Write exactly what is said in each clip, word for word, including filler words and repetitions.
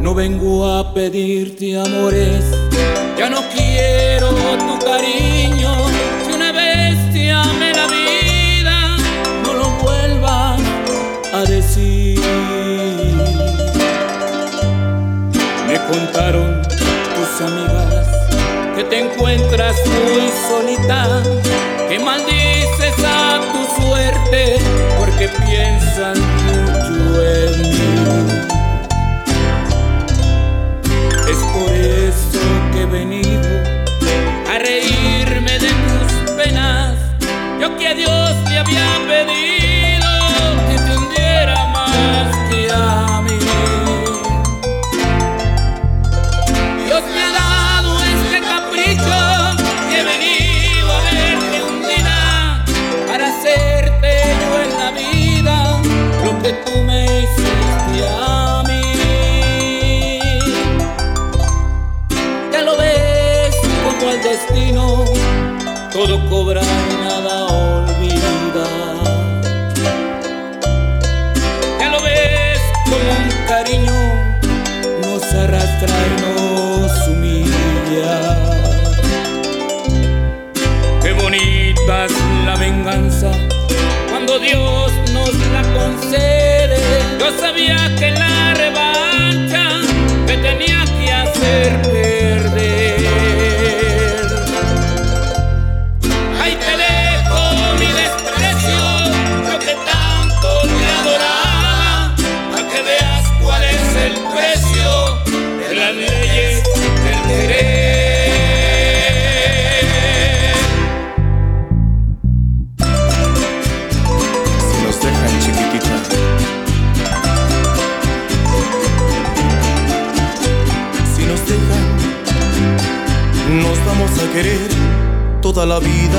No vengo a pedirte amores, ya no quiero tu cariño. Si una vez te amé la vida, no lo vuelvas a decir. Me contaron tus amigas que te encuentras muy solita, que maldices a tu suerte porque piensan mucho en mí. Es por eso que he venido a reírme de tus penas. Yo que a Dios le había pedido que te hundiera más que a mí. Dios me ha dado este capricho y he venido a verte hundida para hacerte yo en la vida lo que tú me hiciste a mí. Ya lo ves como el destino, todo cobra y nada olvida. Ya lo ves como un cariño nos arrastra y nos humilla. Qué bonita es la venganza cuando Dios nos la concede. Yo sabía que en la revancha me tenía que hacer perder. Ahí te dejo mi desprecio, yo que tanto te adoraba, para que veas cuál es el precio de las leyes del querer. Si nos dejan, chiquitita, si nos dejan, nos vamos a querer toda la vida.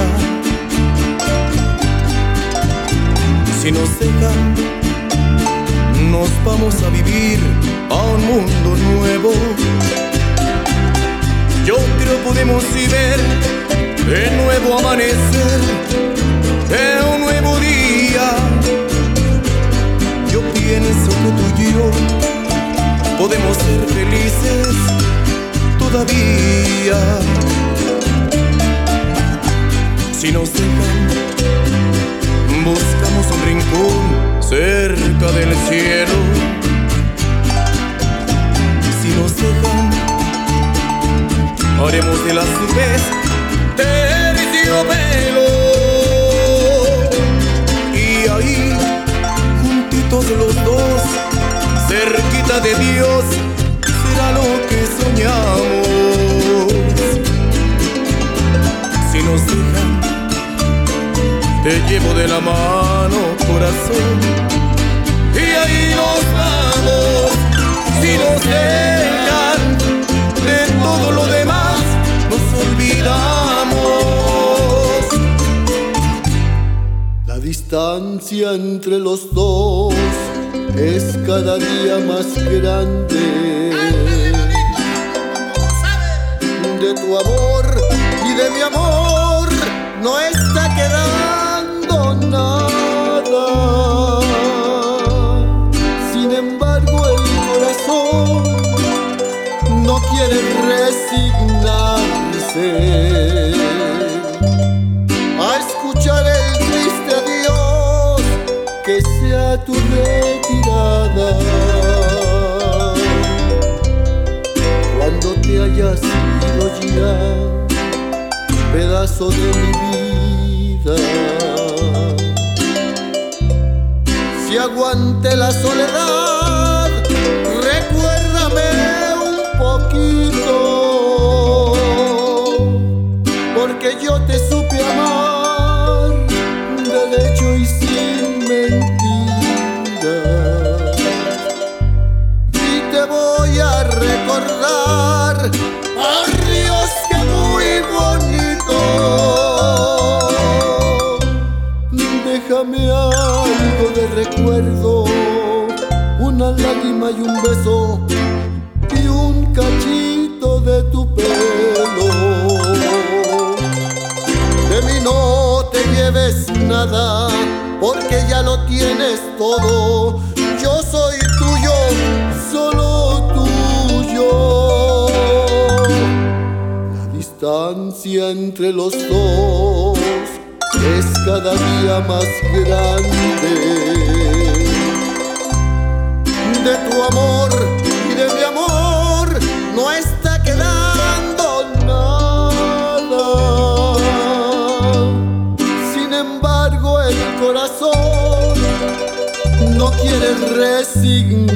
Si nos dejan, nos vamos a vivir a un mundo nuevo. Yo creo podemos y ver de nuevo amanecer de un nuevo día. Yo pienso que tú y yo podemos ser felices todavía. Si nos dejan, buscamos un rincón cerca del cielo. Si nos dejan, haremos de las nubes terciopelo. Y ahí, juntitos los dos, cerquita de Dios, será lo que soñamos. Si nos dejan, te llevo de la mano, corazón, y ahí nos vamos. Si nos dejan, de todo lo demás nos olvidamos. La distancia entre los dos es cada día más grande. De tu amor y de mi amor no está quedando nada. Sin embargo el corazón no quiere resignarse a escuchar el triste adiós que sea tu retirada. Cuando te hayas ido ya, pedazo de mi vida, si aguante la soledad, recuérdame un poquito, porque yo te supe amar de hecho y sin mentira. Y te voy a recordar, oh Dios, que muy bonito. Déjame algo de recuerdo, una lágrima y un beso y un cachito de tu pelo. De mí no te lleves nada, porque ya lo tienes todo. Yo soy tuyo, solo tuyo. distancia entre los dos es cada día más grande. De tu amor y de mi amor no está quedando nada. Sin embargo, el corazón no quiere resignar.